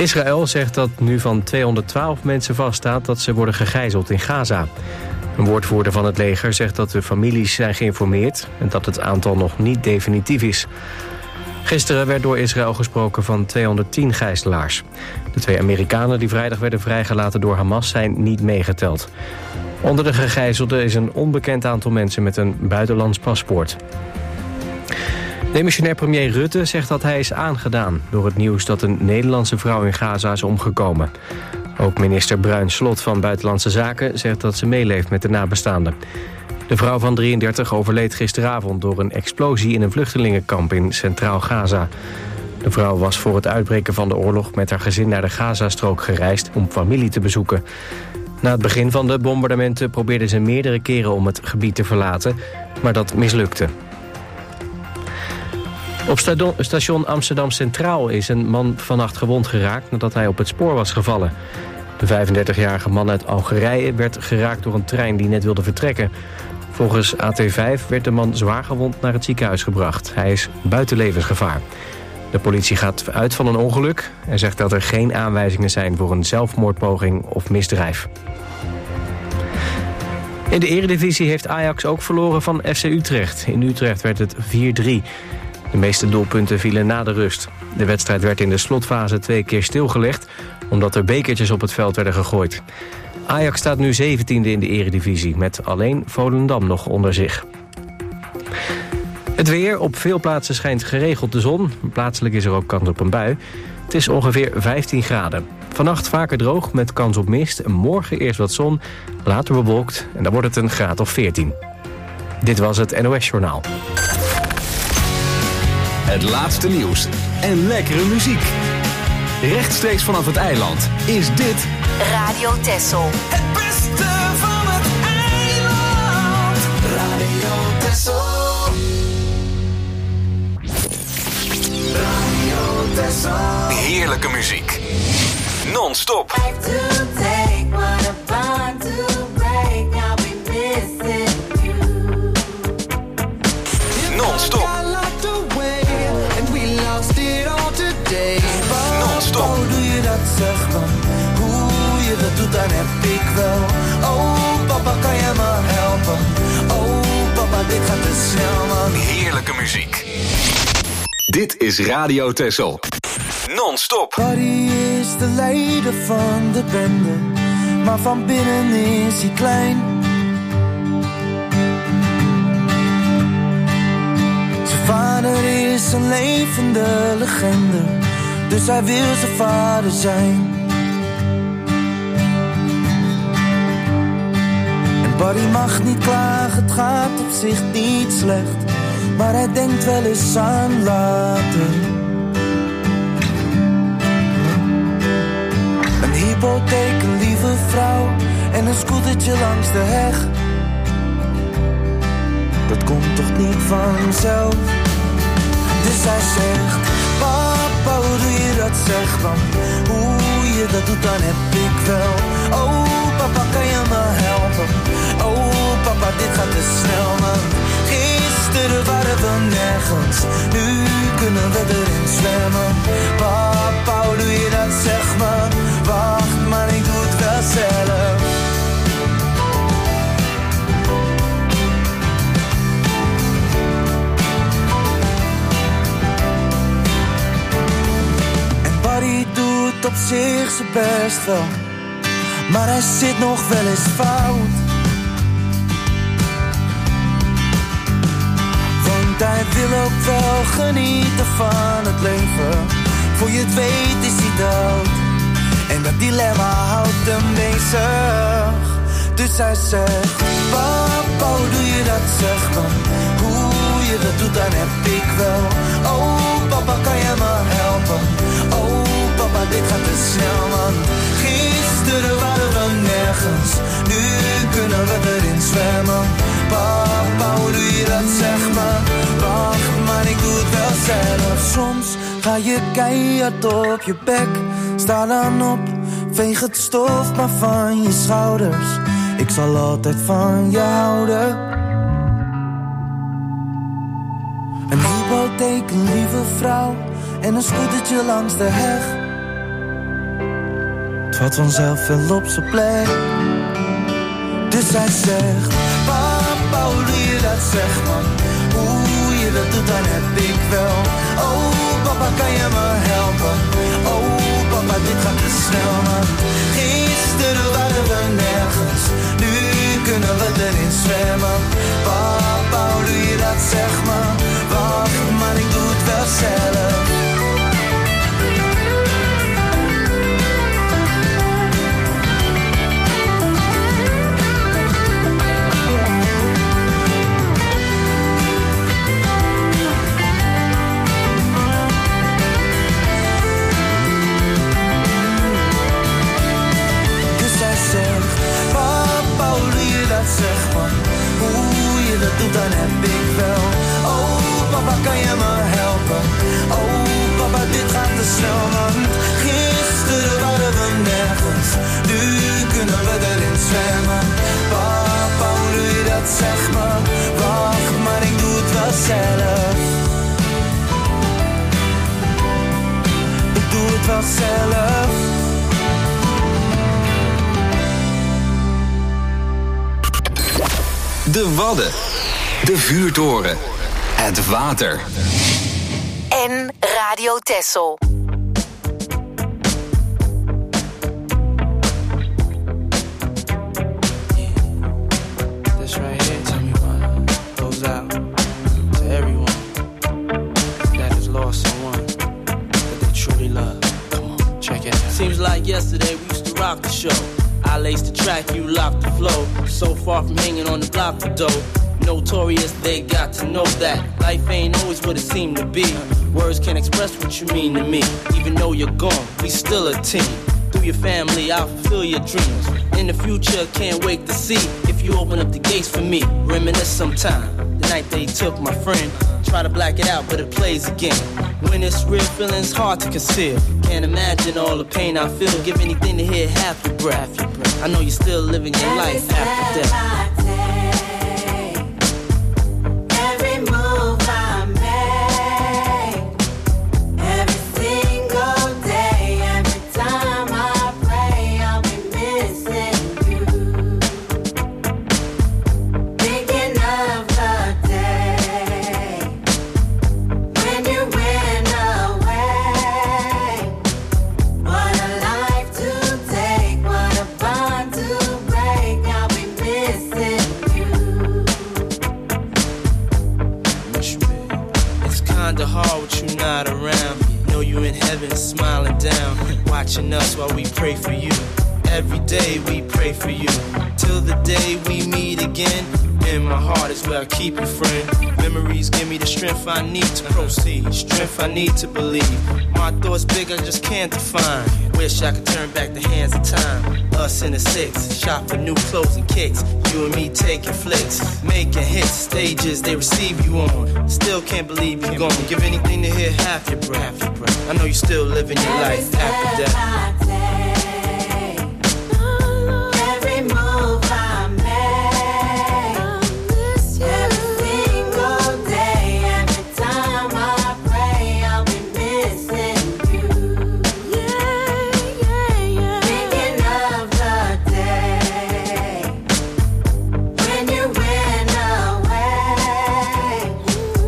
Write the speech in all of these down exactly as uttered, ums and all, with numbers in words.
Israël zegt dat nu van tweehonderdtwaalf mensen vaststaat dat ze worden gegijzeld in Gaza. Een woordvoerder van het leger zegt dat de families zijn geïnformeerd en dat het aantal nog niet definitief is. Gisteren werd door Israël gesproken van tweehonderdtien gijzelaars. De twee Amerikanen die vrijdag werden vrijgelaten door Hamas zijn niet meegeteld. Onder de gegijzelden is een onbekend aantal mensen met een buitenlands paspoort. Demissionair premier Rutte zegt dat hij is aangedaan door het nieuws dat een Nederlandse vrouw in Gaza is omgekomen. Ook minister Bruins-Slot van Buitenlandse Zaken zegt dat ze meeleeft met de nabestaanden. De vrouw van drieëndertig overleed gisteravond door een explosie in een vluchtelingenkamp in Centraal Gaza. De vrouw was voor het uitbreken van de oorlog met haar gezin naar de Gazastrook gereisd om familie te bezoeken. Na het begin van de bombardementen probeerde ze meerdere keren om het gebied te verlaten, maar dat mislukte. Op station Amsterdam Centraal is een man vannacht gewond geraakt nadat hij op het spoor was gevallen. De vijfendertigjarige man uit Algerije werd geraakt door een trein die net wilde vertrekken. Volgens A T vijf werd de man zwaargewond naar het ziekenhuis gebracht. Hij is buiten levensgevaar. De politie gaat uit van een ongeluk en zegt dat er geen aanwijzingen zijn voor een zelfmoordpoging of misdrijf. In de Eredivisie heeft Ajax ook verloren van F C Utrecht. In Utrecht werd het vier drie. De meeste doelpunten vielen na de rust. De wedstrijd werd in de slotfase twee keer stilgelegd, omdat er bekertjes op het veld werden gegooid. Ajax staat nu zeventiende in de Eredivisie, met alleen Volendam nog onder zich. Het weer. Op veel plaatsen schijnt geregeld de zon. Plaatselijk is er ook kans op een bui. Het is ongeveer vijftien graden. Vannacht vaker droog met kans op mist. Morgen eerst wat zon, later bewolkt en dan wordt het een graad of veertien. Dit was het N O S Journaal. Het laatste nieuws en lekkere muziek. Rechtstreeks vanaf het eiland is dit Radio Texel. Het beste van het eiland. Radio Texel. Radio Texel. heerlijke muziek. Non-stop. Non-stop. Non-stop. Oh, doe je dat, zeg maar. Hoe je dat doet, dan heb ik wel. Oh, papa, kan je me helpen? Oh, papa, dit gaat te snel, man. Heerlijke muziek. Dit is Radio Texel. Non-stop. Buddy is de leider van de bende, maar van binnen is hij klein. Zijn vader is een levende legende, dus hij wil zijn vader zijn. En Buddy mag niet klagen, het gaat op zich niet slecht, maar hij denkt wel eens aan later. Een hypotheek, een lieve vrouw en een scootertje langs de heg. Dat komt toch niet vanzelf? Dus hij zegt, papa, hoe doe je dat, zeg dan? Hoe je dat doet, dan heb ik wel. Oh, papa, kan je me helpen? Oh, papa, dit gaat te snel, man. Gisteren waren we nergens, nu kunnen we erin zwemmen. Papa, hoe doe je dat, zeg maar? Wacht, maar ik doe het wel zelf. Buddy doet op zich zijn best wel, maar hij zit nog wel eens fout. Want hij wil ook wel genieten van het leven. Voor je het weet is hij dood, en dat dilemma houdt hem bezig. Dus hij zegt, papa, hoe doe je dat, zeg maar? Hoe je dat doet, dan heb ik wel. Oh, papa, kan je me helpen? Oh, papa, dit gaat te snel, man. Gisteren waren we nergens, nu kunnen we erin zwemmen. Papa, hoe doe je dat, zeg maar? Wacht, maar ik doe het wel zelf. Soms ga je keihard op je bek, sta dan op, veeg het stof maar van je schouders. Ik zal altijd van je houden. Een hypotheek, een lieve vrouw en een scootertje langs de heg. valt vanzelf wel op zijn plek. Dus hij zegt, papa, hoe doe je dat, zeg man? Hoe je dat doet, dan heb ik wel. Oh, papa, kan je me helpen? Oh, papa, dit gaat te snel, man. Gisteren waren we nergens, nu kunnen we erin zwemmen. Papa, hoe doe je dat, zeg maar? Wacht, maar ik doe het wel zelf. Zeg maar, hoe je dat doet, dan heb ik wel. Oh, papa, kan je me helpen? Oh, papa, dit gaat te snel, man. Gisteren waren we nergens, nu kunnen we erin zwemmen. Papa, hoe doe je dat, zeg maar? Wacht, maar ik doe het wel zelf. Ik doe het wel zelf. De Wadden, de vuurtoren, het water. En Radio Texel. This right here, tell me what goes out to everyone that has lost someone that they truly love. Come on, check it out. Seems like yesterday we used to rock the show. I laced the track, you locked the flow. So far from hanging on the block for dough. Notorious, they got to know that life ain't always what it seemed to be. Words can't express what you mean to me. Even though you're gone, we still a team. Through your family, I'll fulfill your dreams. In the future, can't wait to see if you open up the gates for me. Reminisce sometime, the night they took my friend. Try to black it out, but it plays again. When it's real, feeling's hard to conceal. Can't imagine all the pain I feel. Give anything to hear half your breath. I know you're still living your life after death. Watching us while we pray for you. Every day we pray for you. Till the day we meet again. In my heart is where I keep you, friend. Memories give me the strength I need to proceed. Strength I need to believe. My thoughts big, I just can't define. Wish I could turn back the hands of time. Us in the six, shop for new clothes and kicks. You and me taking flicks, making hits. Stages they receive you on. Still can't believe you're gone. Give anything to hear half your breath. I know you're still living your life after death.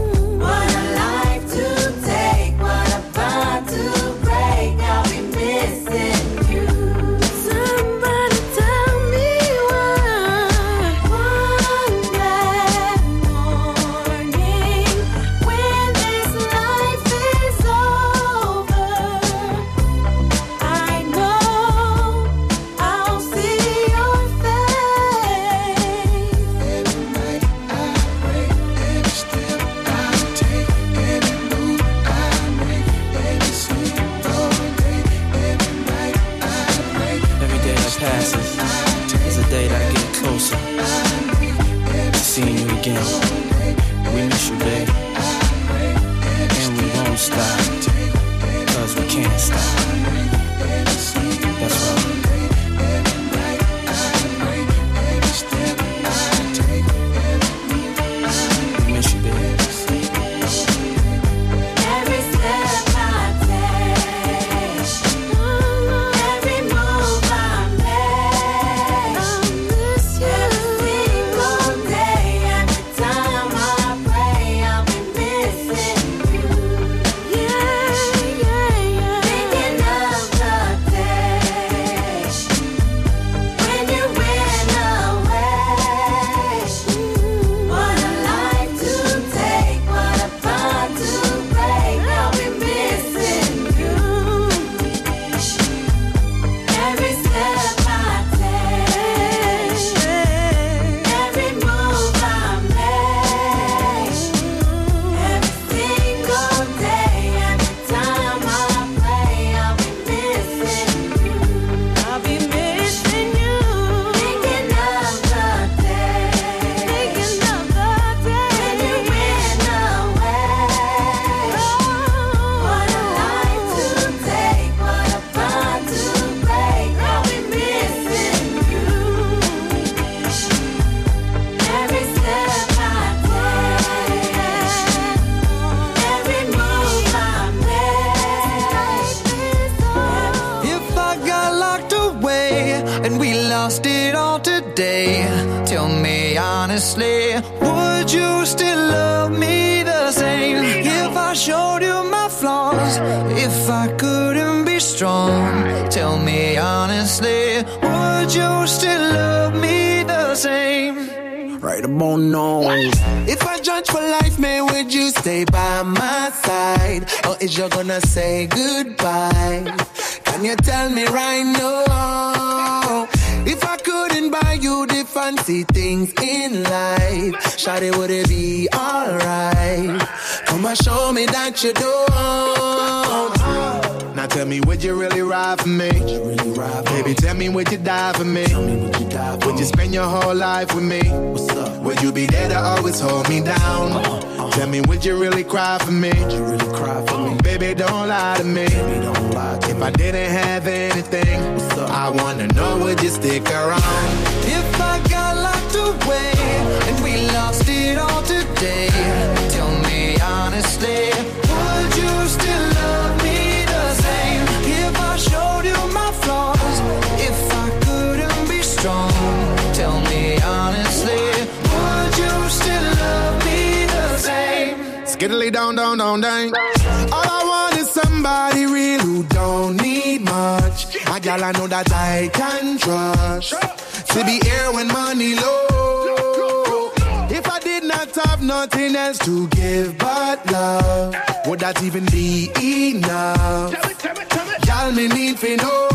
Miss and we lost it all today. Tell me honestly, would you still love me the same if I showed you my flaws? If I couldn't be strong, tell me honestly, would you still love me the same? Right about now. If I judge for life, man, would you stay by my side? Or is you gonna say goodbye? Can you tell me right now? If I couldn't buy you the fancy things in life, shawty, would it be alright? Come and show me that you don't. Now tell me, would you really ride for me? Really ride for Baby, me? Tell me, would you die for me? me would, you die for would you spend your whole life with me? What's up? Would you be there to always hold me down? Uh-huh, uh-huh. Tell me, would you really cry for me? Would you really cry for me? Baby, don't lie to me. Baby, don't lie to if me. I didn't have anything, I wanna know, would you stick around? If I got locked away and we lost it all today, tell me honestly, would you still love me? If I showed you my flaws, if I couldn't be strong, tell me honestly, would you still love me the same? Skiddly down, down, down, down. All I want is somebody real who don't need much. A gal I know that I can trust, to be here when money low. If I did not have nothing else to give but love, would that even be enough? Y'all me need for know.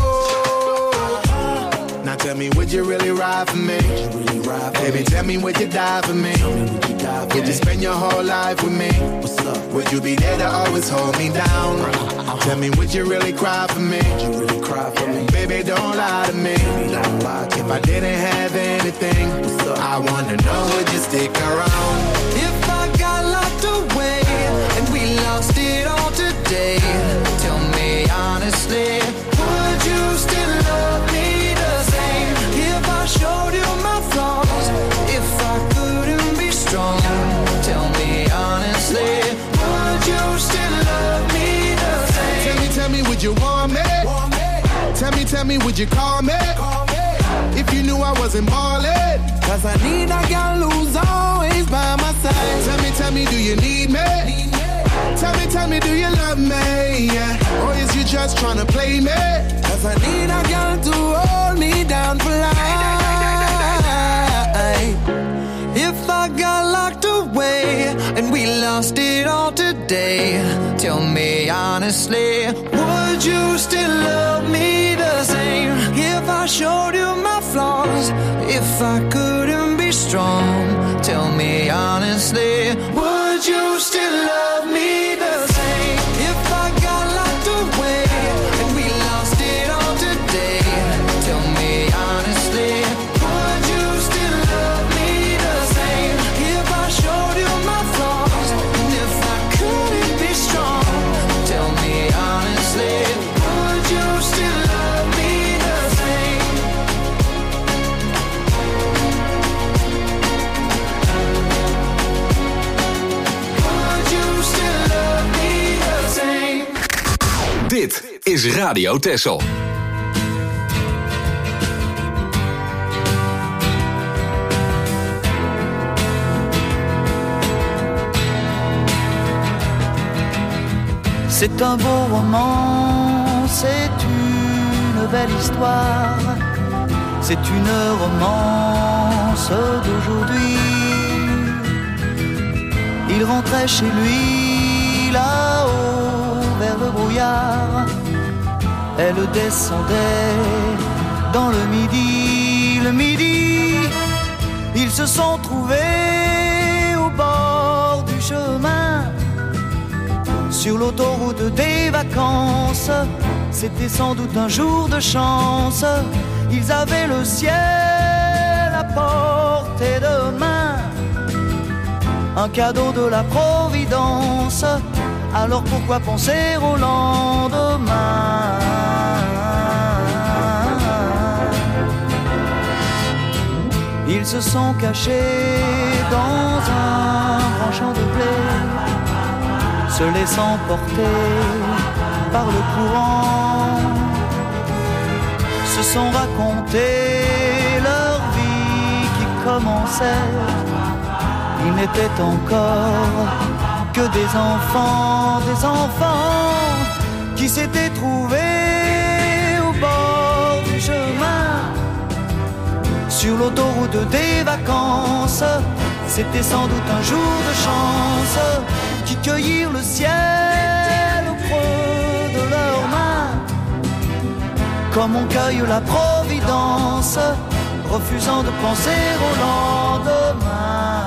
Now tell me, would you really ride for me? Really ride for Baby, me? Tell me, would you die for me? Would you, die for would me? You spend your whole life with me? What's up? Would you be there to always hold me down? Uh-huh. Tell me, would you really cry for me? Would you really cry for me? Baby, don't lie to me. Baby, don't lie to if me. I didn't have anything, I wanna know, would you stick around? If I got locked away and we lost it all today, tell me honestly, would you still love me the same? If I showed you my flaws, if I couldn't be strong, tell me honestly, would you still love me the same? Tell me, tell me, would you want me? Want me? Tell me, tell me, would you call me? Call me. If you knew I wasn't ballin', cause I need a girl who's always by my side. Tell me, tell me, do you need me? Need me. Tell me, tell me, do you love me? Yeah. Or is you just tryna play me? Cause I need a girl to hold me down for life. If I got locked away and we lost it all today, tell me honestly, would you still love me the same? If I showed you my flaws, if I couldn't be strong, tell me honestly, would you still love me the same? If I got locked away and we lost it all today, tell me honestly, would you still love me the same? If I showed you my flaws, and if I couldn't be strong, tell me honestly, would you still love me the same? Would you still love me the same? Dit is Radio Texel. C'est un beau roman, c'est une belle histoire, c'est une romance d'aujourd'hui. Il rentrait chez lui là-haut vers le brouillard, elle descendait dans le midi, le midi. Ils se sont trouvés au bord du chemin, sur l'autoroute des vacances. C'était sans doute un jour de chance. Ils avaient le ciel à portée de main, un cadeau de la Providence. Alors pourquoi penser au lendemain? Ils se sont cachés dans un grand champ de blé, se laissant porter par le courant, se sont raconté leur vie qui commençait. Ils n'étaient encore que des enfants, des enfants qui s'étaient trouvés au bord du chemin. Sur l'autoroute des vacances, c'était sans doute un jour de chance qui cueillirent le ciel au creux de leurs mains. Comme on cueille la providence, refusant de penser au lendemain.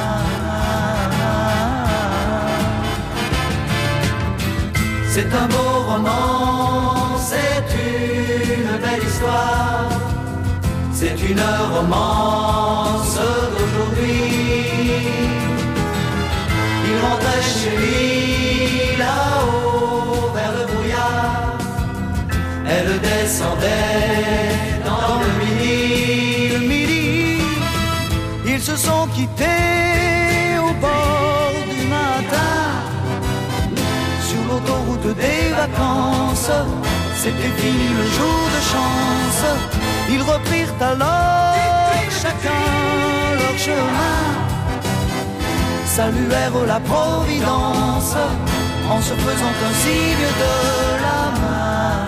C'est un beau roman, c'est une belle histoire. C'est une romance d'aujourd'hui. Il rentrait chez lui là-haut vers le brouillard. Elle descendait dans le midi. Le midi, ils se sont quittés au bord du matin. Sur l'autoroute des vacances, c'était fini le jour de chance. Ils reprirent alors chacun leur chemin, saluèrent la providence en se faisant un signe de la main.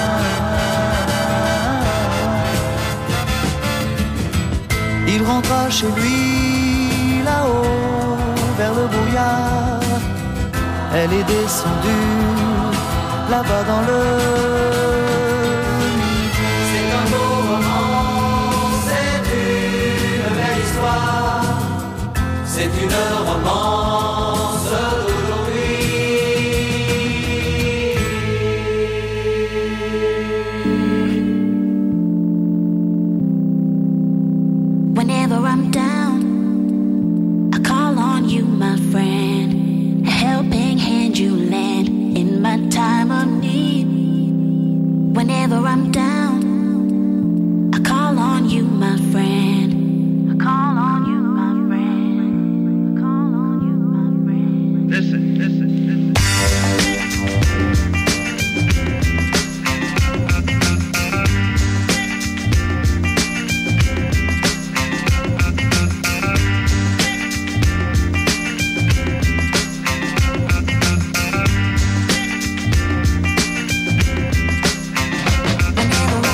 Il rentra chez lui là-haut vers le brouillard. Elle est descendue là-bas dans le midi. C'est un beau roman, c'est une belle histoire. C'est une romance d'aujourd'hui. Whenever I'm down, I call on you, my friend. A helping hand you lend in my time of need. Whenever I'm down, I call on you, my friend. I call on you, my friend. I call on you, my friend. Listen, listen, listen. Whenever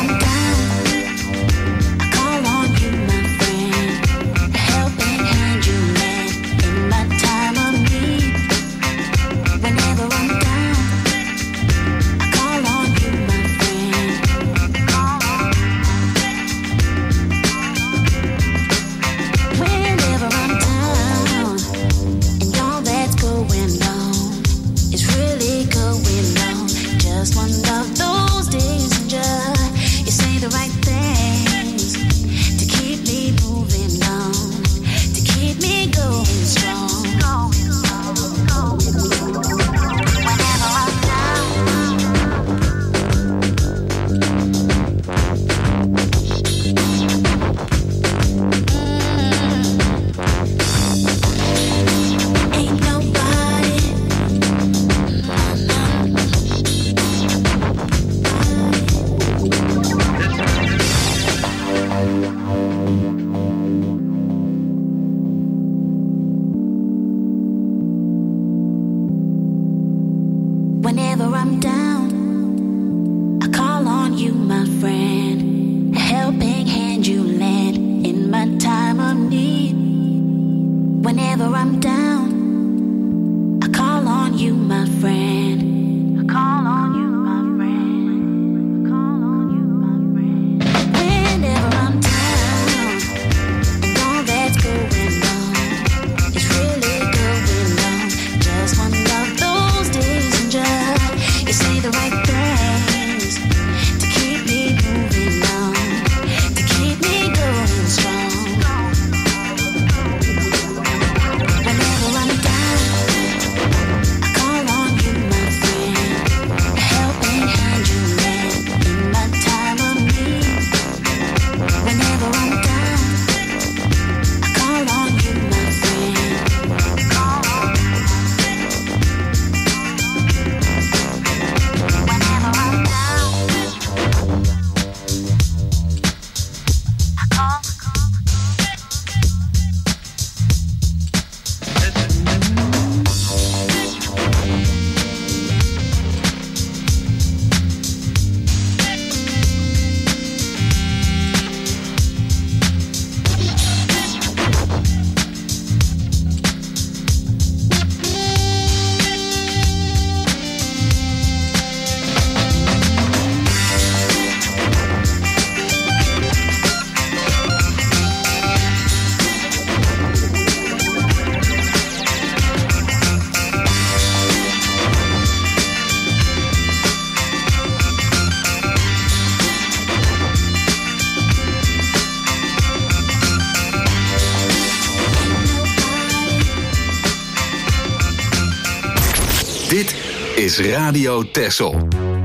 is Radio Texel.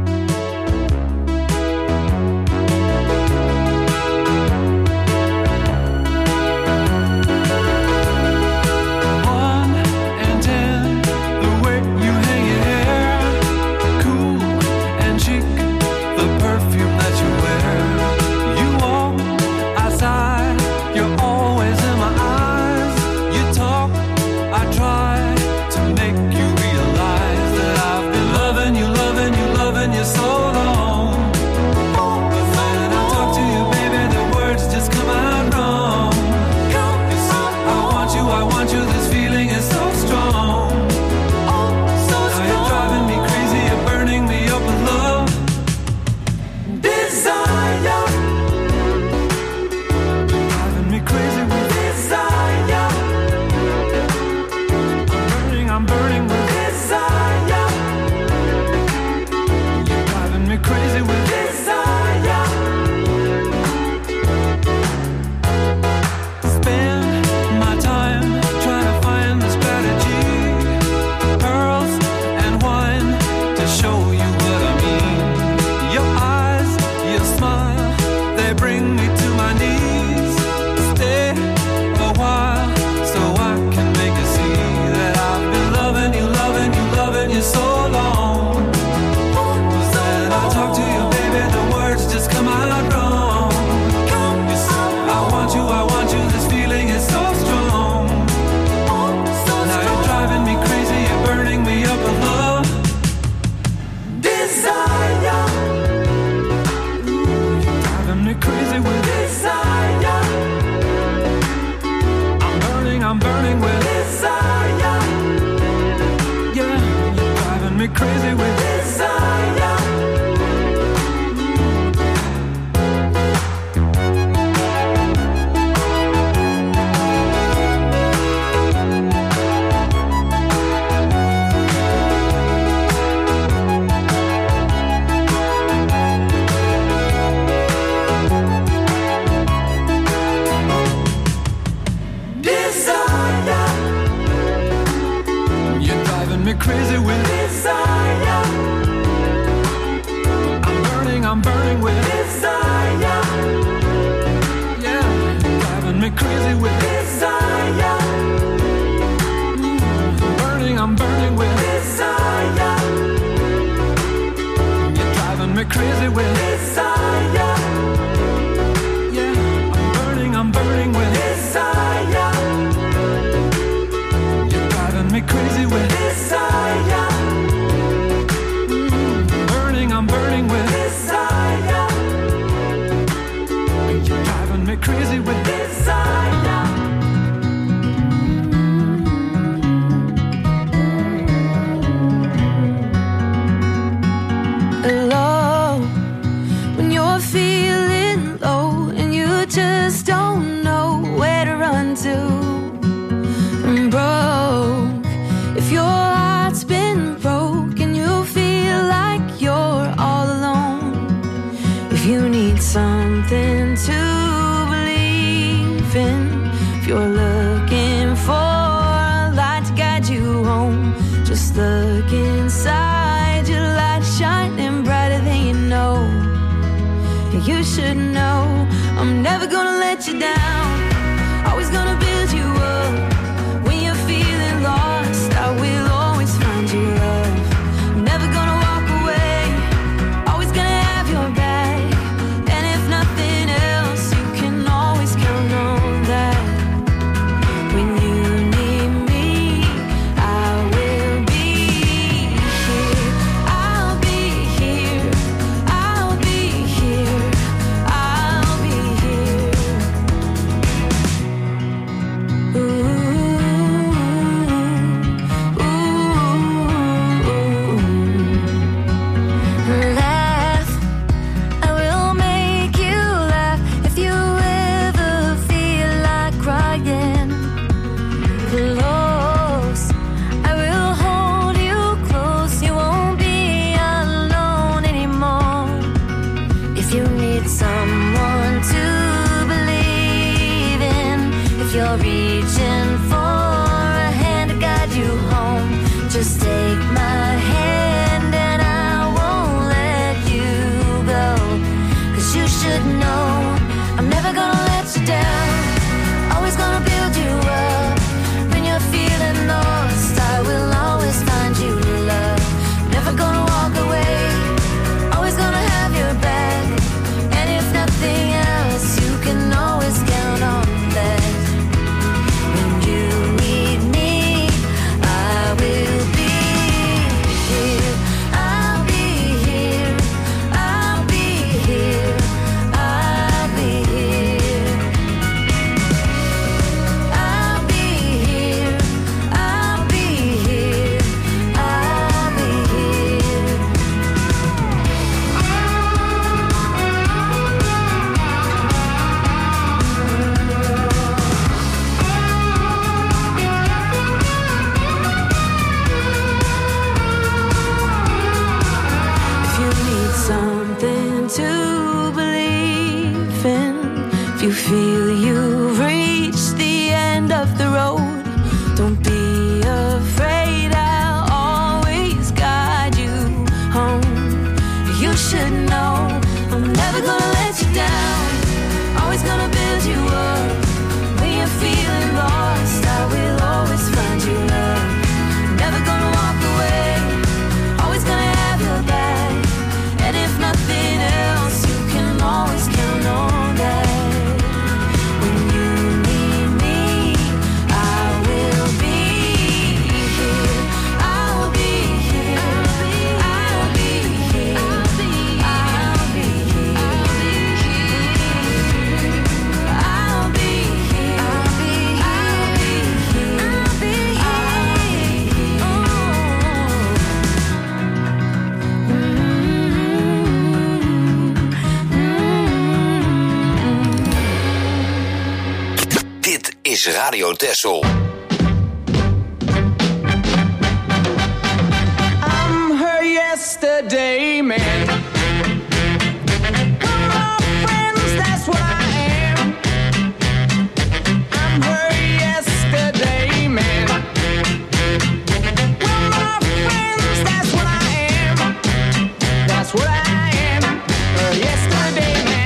Reaching for a hand to guide you home. Just take my hand should know I'm never gonna let you down. Always gonna build you up. When you're feeling lost, I will always find you love. Never gonna walk away. Always gonna have your back. And if nothing else, you can always count on that. When you need me, I will be here. I'll be here. I'll be here. I'll be here. I'll be here. I'll be here. I'll be here. If you need something to believe in, if you feel you've reached the end of the road, don't be afraid, I'll always guide you home. You should know I'm never gonna let you down. Always gonna build you up. When you're feeling lost, I will always find you love. Never gonna walk away. Always gonna have your back. And if nothing else, you can always count on that. When you need me, I will be here. I'll be here. I'll be here. I'll be here. I'll be here. I'll be here. I'll be here. Oh. Dit is Radio Texel. I'm her yesterday man. We're my friends, that's what I am. I'm her yesterday man. We're my friends, that's what I am. That's what I am. Her yesterday man.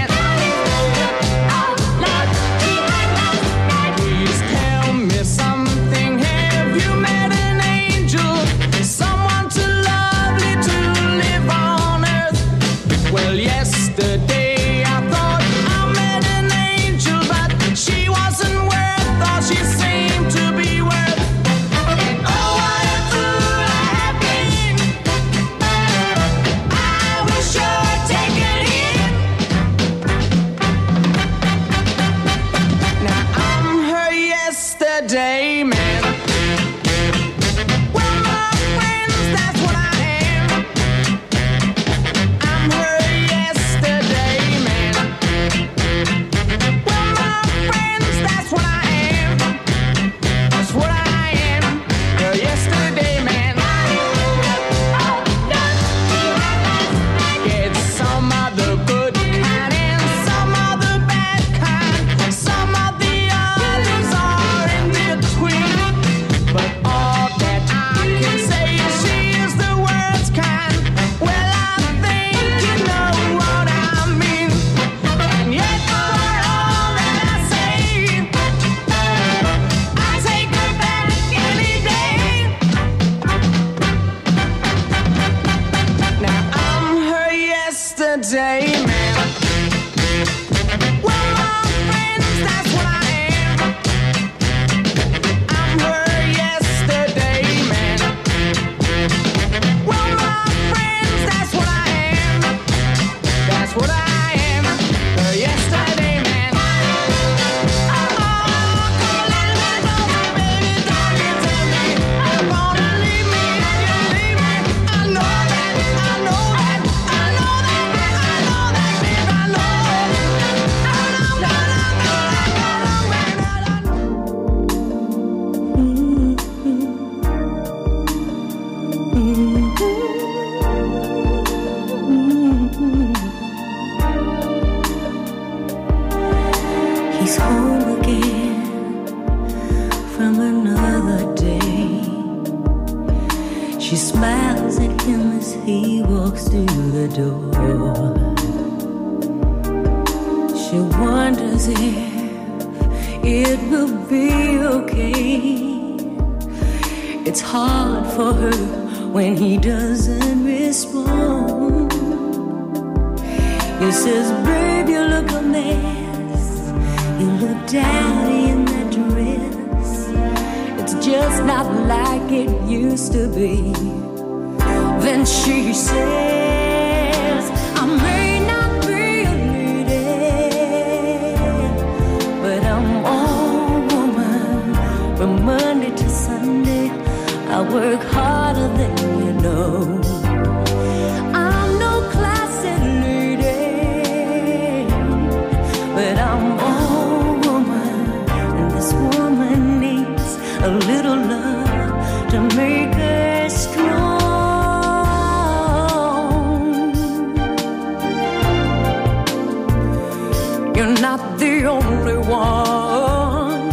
Please tell me something. Have you met an angel? Someone too lovely to live on earth? Well, yesterday I thought I met an angel, but she wasn't worth all she seemed to be worth. And oh, what a fool I have been. I wish I'd taken it. Now I'm her yesterday man. We're my friends, that's what I am. I'm her yesterday man. We're my friends, that's what I am. That's what I am. Her yesterday man. Get some of the good kind and some of the bad kind. Some of the others are in between. But all that I can say is she is the worst kind. Well, I think you know what I mean. And yet for all that I say, I take her back any day. Now I'm her yesterday man. We're my friends, that's what I am. I'm her yesterday man. We're my friends, that's what I am. That's what I am. Her yesterday man. Oh, come a little bit closer, baby, don't you tell me you're gonna leave me and you leave me. I know that, I know that, I know that, I know that, babe, I know. I know, I know, I know, I He's home again from another day. She smiles at him as he walks through the door. She wonders if it will be okay. It's hard for her when he doesn't respond. He says, babe, you look a mess. You look dowdy in that dress. It's just not like it used to be. Then she says, I may not be a lady, but I'm all woman. From Monday to Sunday, I work harder than you know. I'm no classy lady, but I'm all woman. And this woman needs a little love to make her strong. You're not the only one.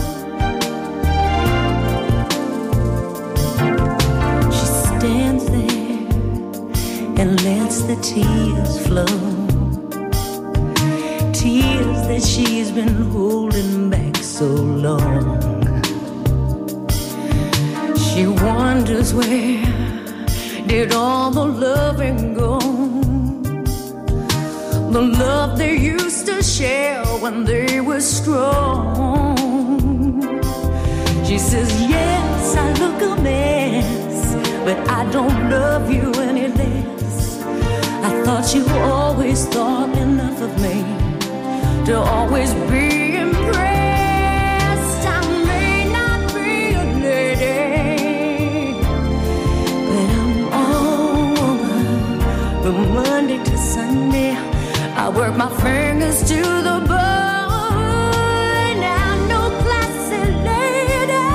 She stands there and lets the tears flow. Tears that she's been holding back so long. She wonders where did all the loving go? The love they used to share when they were strong. She says, yes, I look a mess, but I don't love you any less. I thought you always thought enough of me to always be impressed. I may not be a lady, but I'm all woman. From Monday to Sunday, I work my fingers to the bone. I'm no classy lady,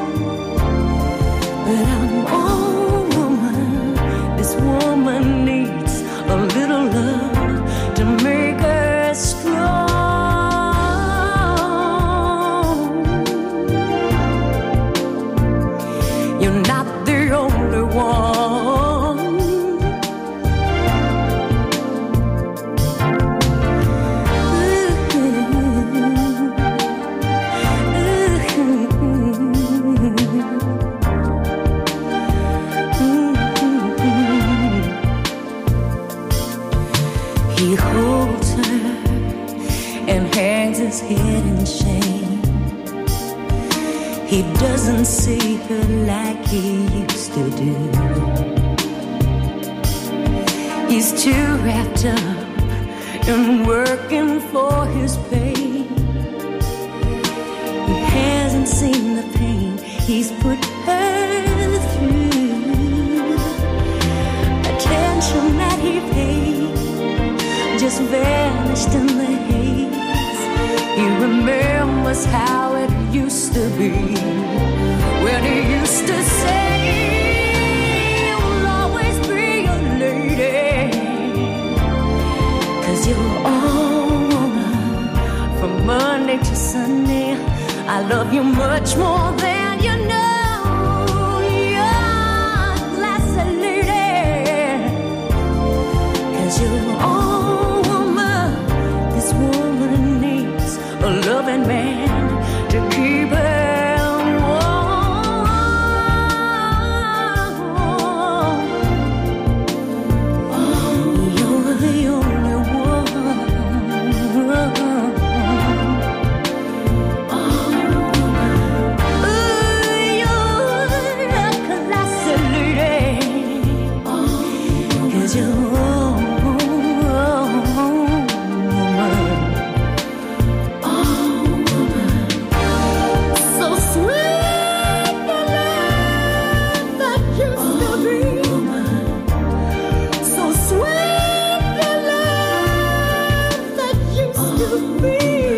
but I'm all woman. This woman needs a little love to make her strong. You're not the only one. He holds her and hangs his head in shame. He doesn't see her like he used to do. He's too wrapped up in working for his pay. He hasn't seen the pain he's put her through. Attention that he paid just vanished in the haze. He remembers how it used to be, when he used to say, you'll always be a lady, 'cause you're all woman. From Monday to Sunday, I love you much more than you know. You're a classy lady, 'cause you're all woman. This woman needs a loving man to keep her warm. Oh, you're the only one. Oh, you're a classy lady, 'cause you're all woman. So sweet the love that used to be. So sweet the love that used to be.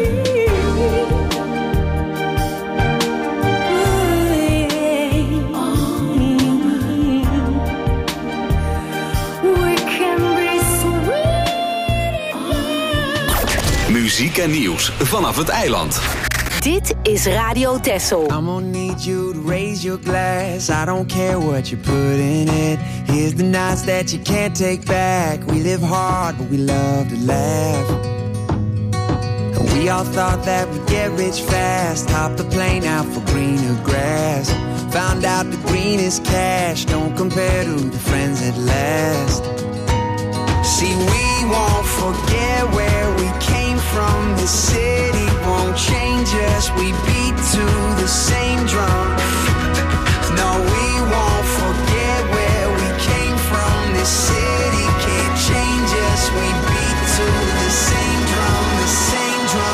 We can be sweet again. Muziek en nieuws vanaf het eiland. Dit is Radio Texel. I'm gonna need you to raise your glass. I don't care what you put in it. Here's the nights that you can't take back. We live hard, but we love to laugh. all thought that we'd get rich fast. Hop the plane out for greener grass. Found out the greenest cash don't compare to the friends that last. See, we won't forget where we came from. The city won't change us. We beat to the same drum. No, we won't forget where we came from. The city can't change us. We beat to the same drum, the same drum.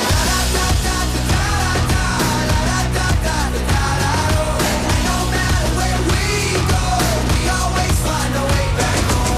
No matter where we go, we always find a way back home.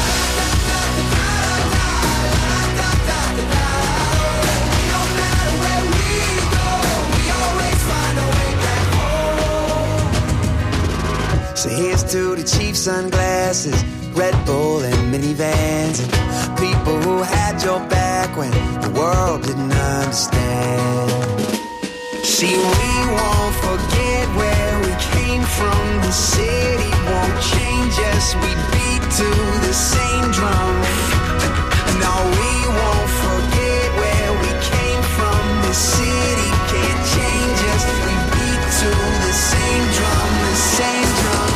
No matter where we go, we always find a way back home. So here's to the cheap sunglasses, Red Bull and minivans, and people who had your back when the world didn't understand. See, we won't forget where we came from. The city won't change us. We beat to the same drum. No, we won't forget where we came from. The city can't change us. We beat to the same drum, the same drum.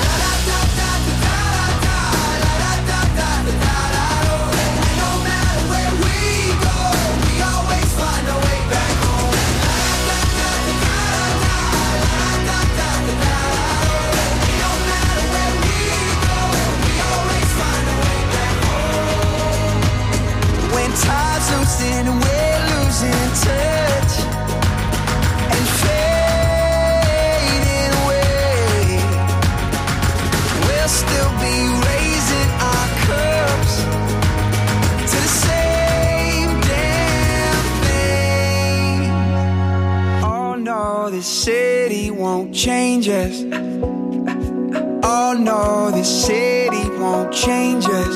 Time's losing and we're losing touch and fading away. We'll still be raising our cups to the same damn thing. Oh no, this city won't change us. Oh no, this city won't change us.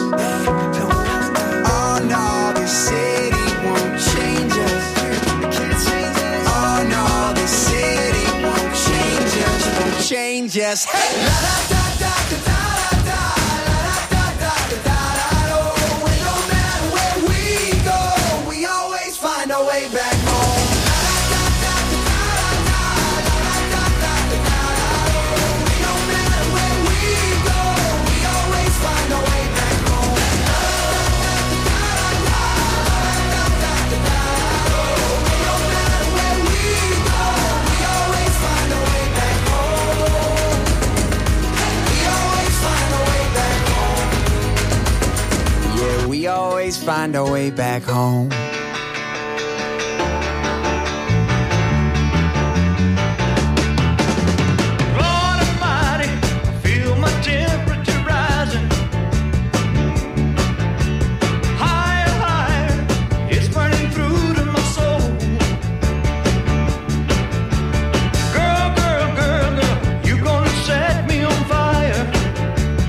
Oh no, this city won't change us. Oh no, this city won't change us. Won't change us. Hey! La da da da da da da la da da da da da da. And no matter where we go, we always find our way back home. La da da da da da la da da da da da. No matter where we go, we always find our way back home. We always find our way back home. Lord Almighty, I feel my temperature rising. Higher, higher, it's burning through to my soul. Girl, girl, girl, girl, you gonna set me on fire.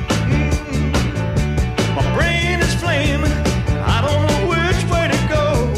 Mm-hmm. My brain is flaming, I don't know which way to go.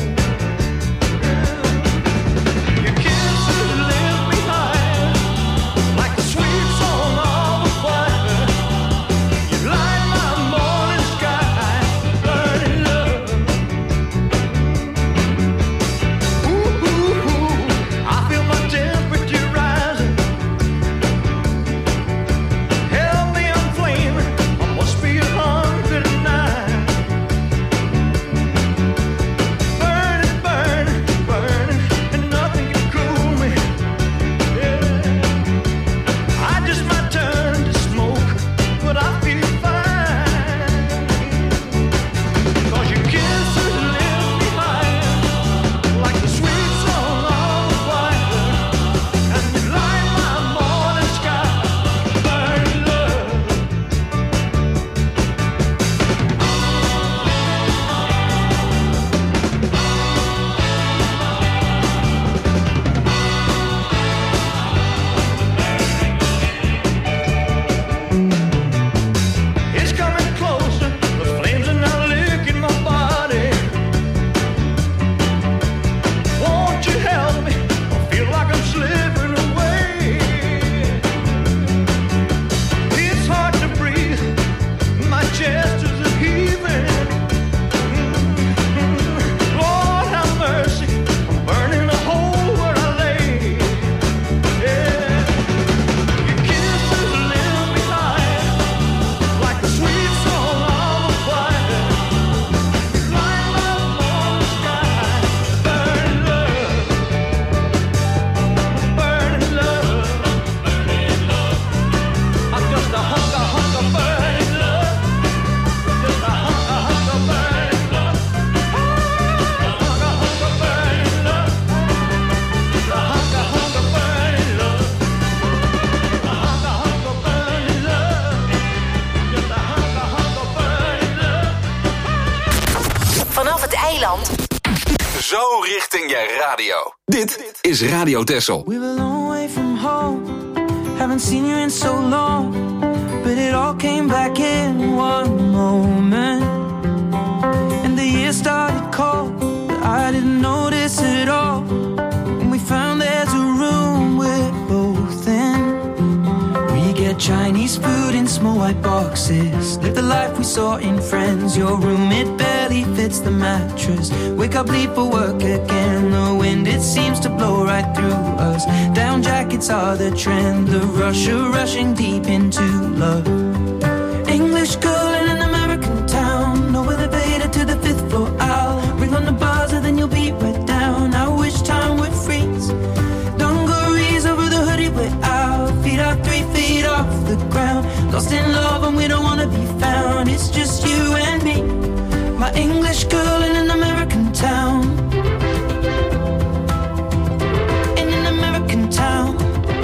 zo richting je radio. Dit is Radio Texel. We were a long way from home. Haven't seen you in so long. But it all came back in one moment. And the year started cold, but I didn't notice it all. And we found there's a room we're both in. We get Chinese food in small white boxes. Live the life we saw in Friends. Your room, it barely fits the mattress. Wake up, leave for work again. The wind, it seems to blow right through us. Down jackets are the trend. The rusher rushing deep into love. English girl in an American town. No elevator to the fifth floor. I'll ring on the buzzer, then you'll be right down. I wish time would freeze. Dungarees over the hoodie, we're out. Feet are three feet off the ground. Lost in love and we don't wanna be found. It's just you and me. My English girl in an American town. In an American town.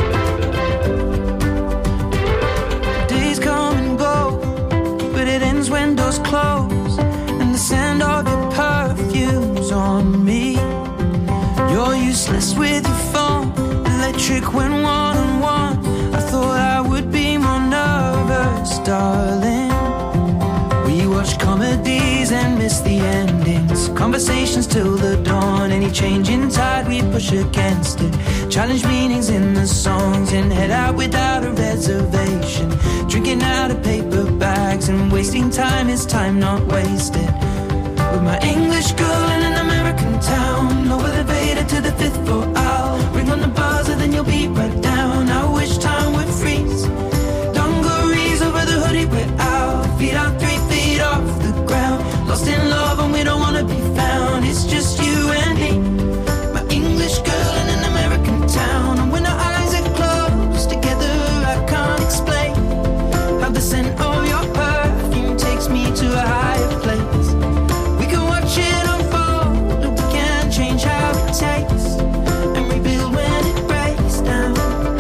Days come and go, but it ends when doors close. And the scent of your perfume's on me. You're useless with your phone, electric when one-on-one. I thought I would be more nervous, darling. We watch comedies and miss the endings. Conversations till the dawn. Any change in tide, we push against it. Challenge meanings in the songs and head out without a reservation. Drinking out of paper bags and wasting time is time not wasted. With my English girl in an American town. No elevator to the fifth floor. I'll ring on the buzzer, then you'll be right down. I wish time would freeze. Dungarees over the hoodie, we're out. Feet out three feet off the ground. Lost in love and we don't wanna be found. It's just you and me. My English girl in an American town. And when our eyes are closed together, I can't explain how the scent of your perfume takes me to a higher place. We can watch it unfold, or we can change how it tastes and rebuild when it breaks down.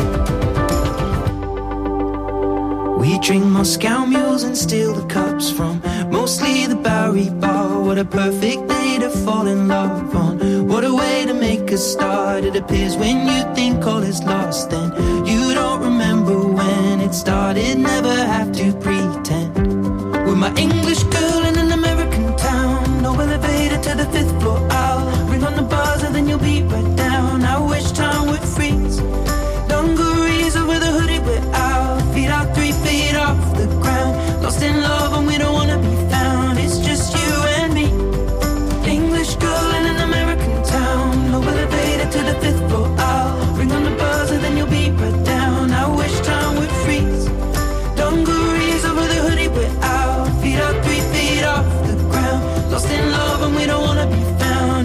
We drink Moscow mules and steal the cups from mostly the Bowery Bar. What a perfect day to fall in love on. What a way to make a start. It appears when you think all is lost, then you don't remember when it started. Never have to pretend. With my English girl in an American town. No elevator to the fifth floor. I'll ring on the buzzer, then you'll be right down. I wish time would freeze. Dungarees over the hoodie, we're out. Feet out three feet off the ground. Lost in love and we don't wanna be found. It's just you and me. English girl in an American town. No elevator to the fifth floor. I'll ring on the buzzer, then you'll be right down. I wish time would freeze. Dungarees over the hoodie, we're out. Feet out three feet off the ground. Lost in love and we don't wanna be found.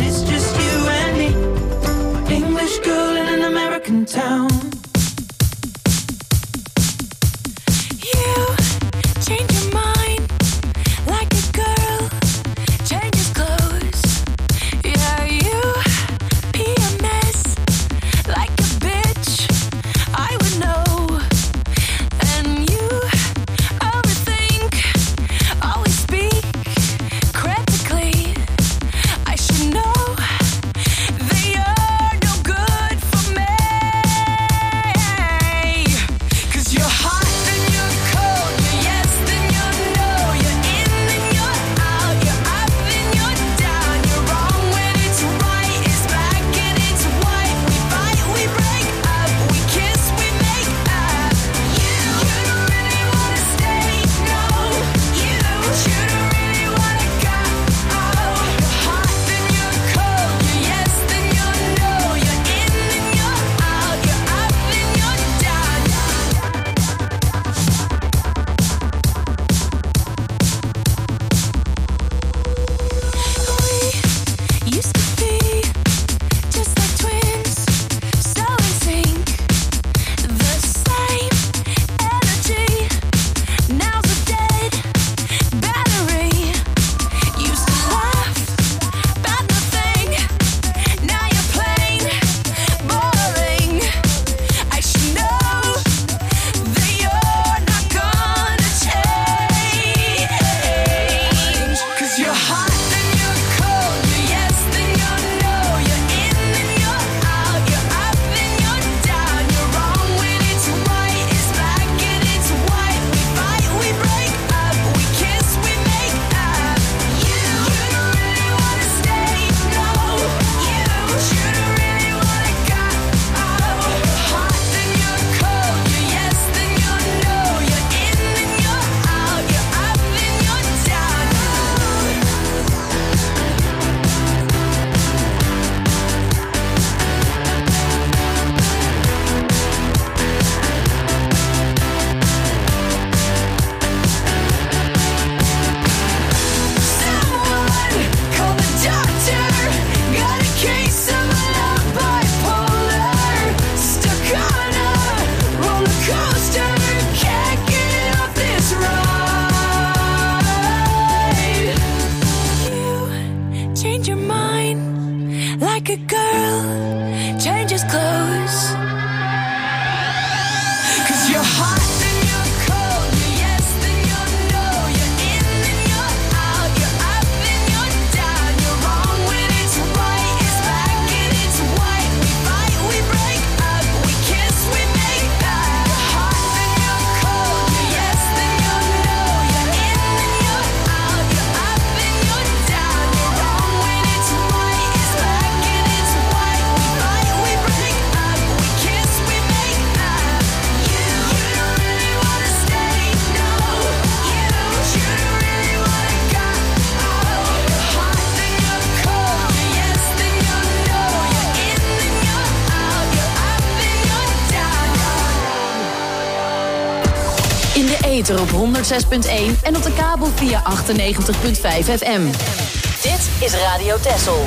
like a girl changes clothes. 'Cause you're hot. Op honderd zes punt één en op de kabel via achtennegentig punt vijf F M. Dit is Radio Texel.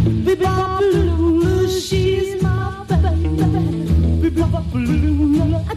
Lula, she's my baby. Lula,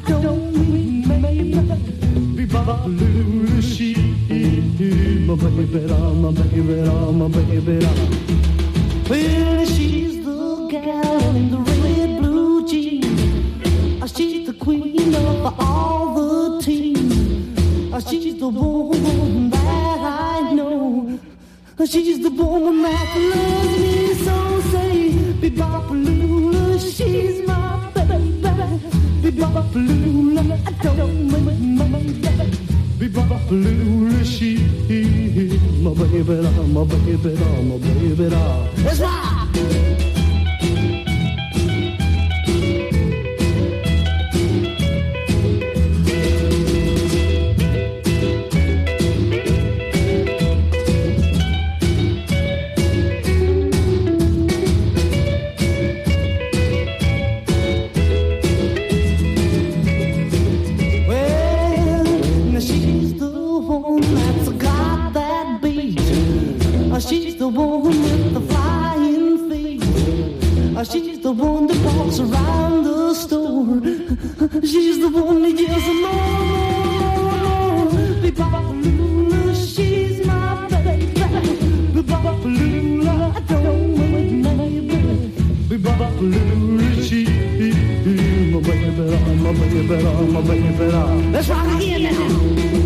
baby doll, my baby doll, my baby doll. Well, she's the gal in the red blue jeans. She's the queen of all the teams. She's the woman that I know. She's the woman that loves me so. Say, Be-Bop-A-Lula, she's my baby. Be-Bop-A-Lula, I don't make money. Be-Bop-A-Lula, she's my baby doll, my baby doll, my baby doll. That's right. She's the one with the flying feet. She's the one that walks around the store. She's the one that yells more, more, more. Be-Bop-A-Lula, she's my baby. Be-Bop-A-Lula, I don't make money. Be-Bop-A-Lula, she's my baby, my baby, my baby. Let's rock again now.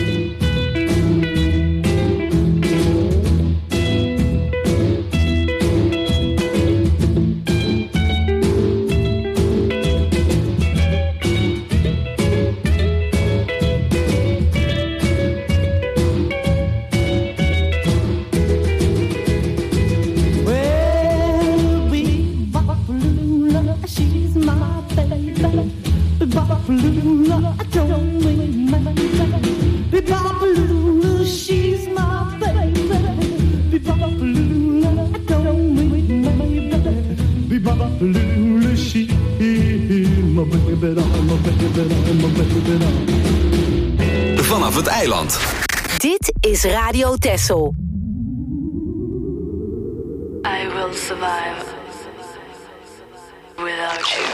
Vanaf het eiland. Dit is Radio Texel. I will survive without you.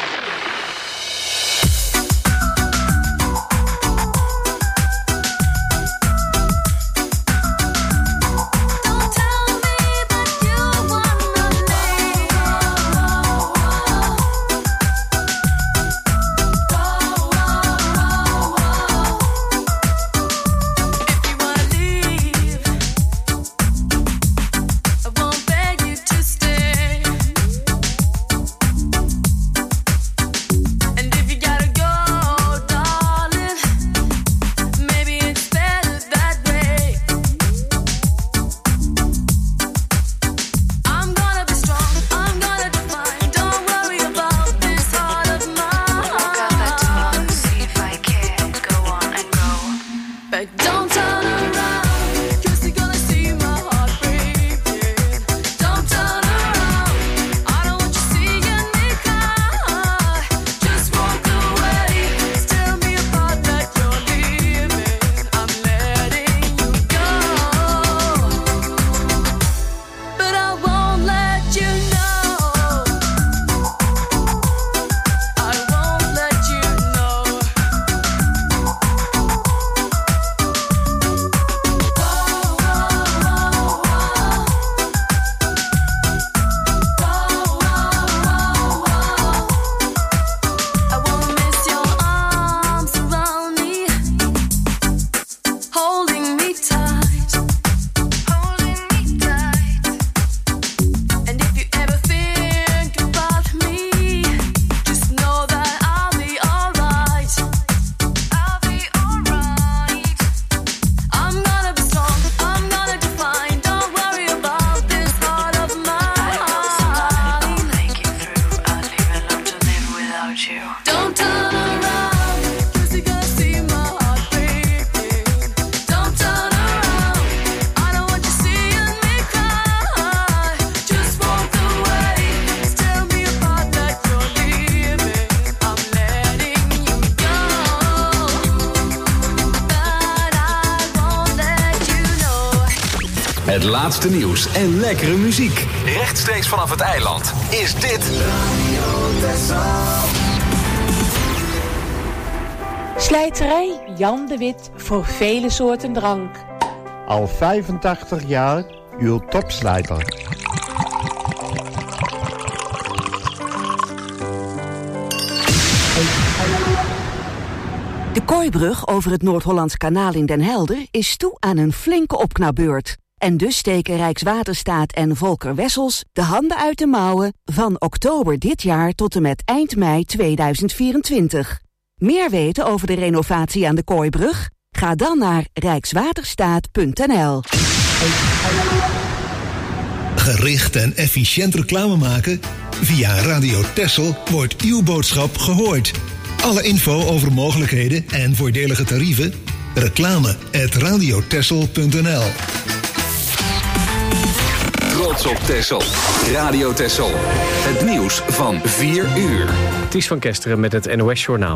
Het laatste nieuws en lekkere muziek. Rechtstreeks vanaf het eiland is dit Slijterij Jan de Wit voor vele soorten drank. Al vijfentachtig jaar uw topslijper. De Kooibrug over het Noord-Hollands Kanaal in Den Helder is toe aan een flinke opknapbeurt. En dus steken Rijkswaterstaat en Volker Wessels de handen uit de mouwen van oktober dit jaar tot en met eind mei tweeduizend vierentwintig. Meer weten over de renovatie aan de Kooibrug? Ga dan naar rijkswaterstaat punt n l. Gericht en efficiënt reclame maken? Via Radio Texel wordt uw boodschap gehoord. Alle info over mogelijkheden en voordelige tarieven? Reclame at radiotexel punt n l. Trots op Texel. Radio Texel. Het nieuws van vier uur. Ties van Kesteren met het N O S Journaal.